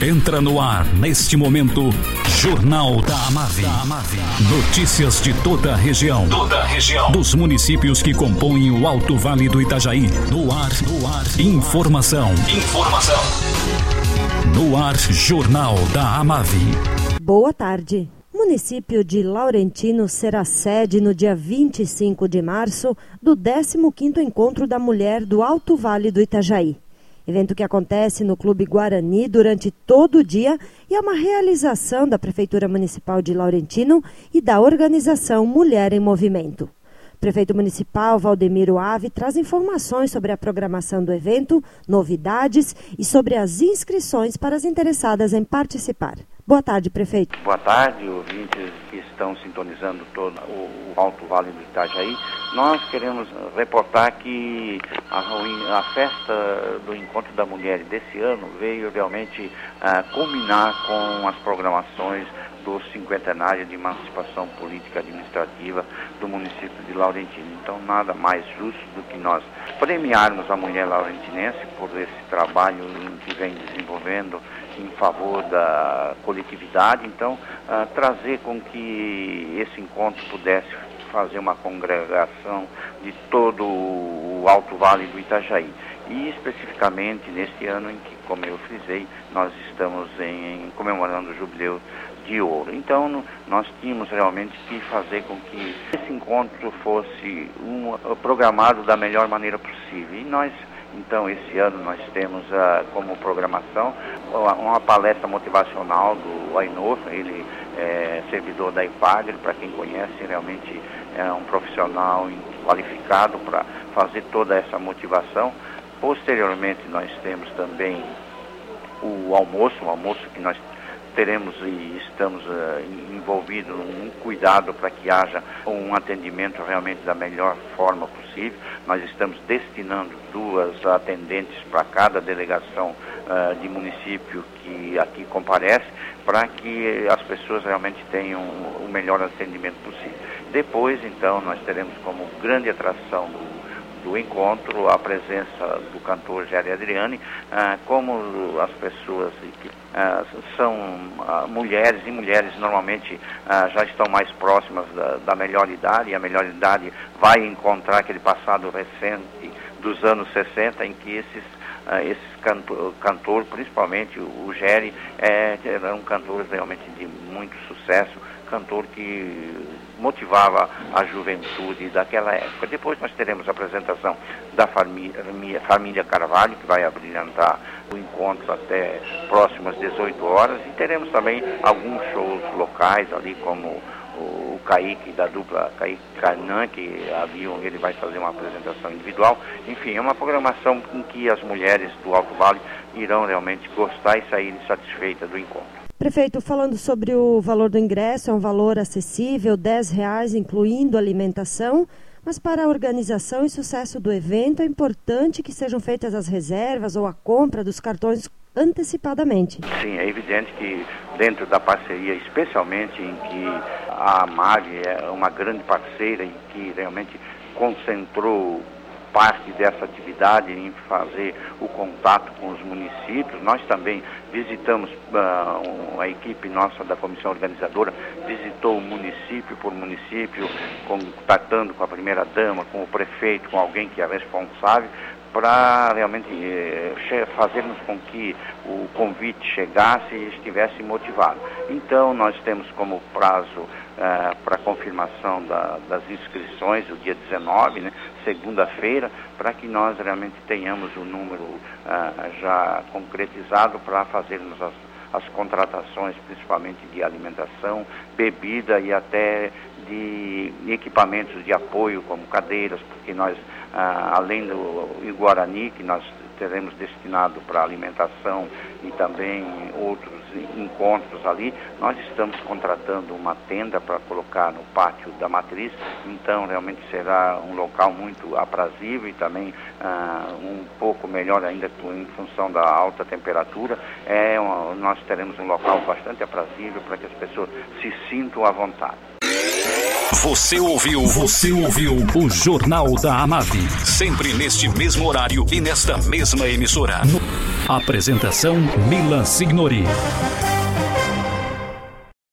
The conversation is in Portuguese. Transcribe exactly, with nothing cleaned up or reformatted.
Entra no ar, neste momento, Jornal da Amave. Notícias de toda a região. Toda a região. Dos municípios que compõem o Alto Vale do Itajaí. No ar, no ar. Informação. Informação. No ar, Jornal da Amave. Boa tarde. O município de Laurentino será sede no dia vinte e cinco de março do décimo quinto Encontro da Mulher do Alto Vale do Itajaí. Evento que acontece no Clube Guarani durante todo o dia e é uma realização da Prefeitura Municipal de Laurentino e da organização Mulher em Movimento. O prefeito municipal, Valdemiro Ave, traz informações sobre a programação do evento, novidades e sobre as inscrições para as interessadas em participar. Boa tarde, prefeito. Boa tarde, ouvintes que estão sintonizando todo o Alto Vale do Itajaí. Nós queremos reportar que a, a festa do Encontro da Mulher desse ano veio realmente uh, culminar com as programações do cinquentenário de emancipação política administrativa do município de Laurentino. Então, nada mais justo do que nós premiarmos a mulher laurentinense por esse trabalho que vem desenvolvendo em favor da coletividade. Então, uh, trazer com que esse encontro pudesse fazer uma congregação de todo o Alto Vale do Itajaí. E especificamente neste ano em que, como eu frisei, nós estamos em, em comemorando o Jubileu de Ouro. Então, nós tínhamos realmente que fazer com que esse encontro fosse um, programado da melhor maneira possível. E nós, então, esse ano nós temos uh, como programação uma palestra motivacional do Ainor. Ele é servidor da IPAGRE, para quem conhece, realmente é um profissional qualificado para fazer toda essa motivação. Posteriormente, nós temos também o almoço, o almoço que nós teremos e estamos uh, envolvidos num cuidado para que haja um atendimento realmente da melhor forma possível. Nós estamos destinando duas atendentes para cada delegação uh, de município que aqui comparece, para que as pessoas realmente tenham o melhor atendimento possível. Depois, então, nós teremos como grande atração do do encontro a presença do cantor Géry Adriani, ah, como as pessoas que ah, são ah, mulheres, e mulheres normalmente ah, já estão mais próximas da, da melhor idade, e a melhor idade vai encontrar aquele passado recente dos anos sessenta, em que esses, ah, esses cantor, cantor, principalmente o Géry, é, era um cantor realmente de muito sucesso, cantor que motivava a juventude daquela época. Depois nós teremos a apresentação da família, família Carvalho, que vai abrilhantar o encontro até próximas dezoito horas, e teremos também alguns shows locais ali, como o Kaique, da dupla Kaique Canan, que ali ele vai fazer uma apresentação individual. Enfim, é uma programação em que as mulheres do Alto Vale irão realmente gostar e sair satisfeitas do encontro. Prefeito, falando sobre o valor do ingresso, é um valor acessível, dez reais, incluindo alimentação, mas para a organização e sucesso do evento é importante que sejam feitas as reservas ou a compra dos cartões antecipadamente. Sim, é evidente que dentro da parceria, especialmente em que a AMAV é uma grande parceira e que realmente concentrou parte dessa atividade em fazer o contato com os municípios. Nós também visitamos, uh, a equipe nossa da comissão organizadora visitou município por município, contatando com a primeira-dama, com o prefeito, com alguém que é responsável, para realmente eh, fazermos com que o convite chegasse e estivesse motivado. Então, nós temos como prazo eh, para confirmação da, das inscrições, o dia dezenove, né, segunda-feira, para que nós realmente tenhamos o número eh, já concretizado para fazermos as, as contratações, principalmente de alimentação, bebida e até de equipamentos de apoio, como cadeiras, porque nós, ah, além do Iguarani, que nós teremos destinado para alimentação e também outros encontros ali, nós estamos contratando uma tenda para colocar no pátio da matriz. Então realmente será um local muito aprazível e também ah, um pouco melhor ainda em função da alta temperatura. É, nós teremos um local bastante aprazível para que as pessoas se sintam à vontade. Você ouviu, você ouviu o Jornal da Amave, sempre neste mesmo horário e nesta mesma emissora. Apresentação Milan Signori.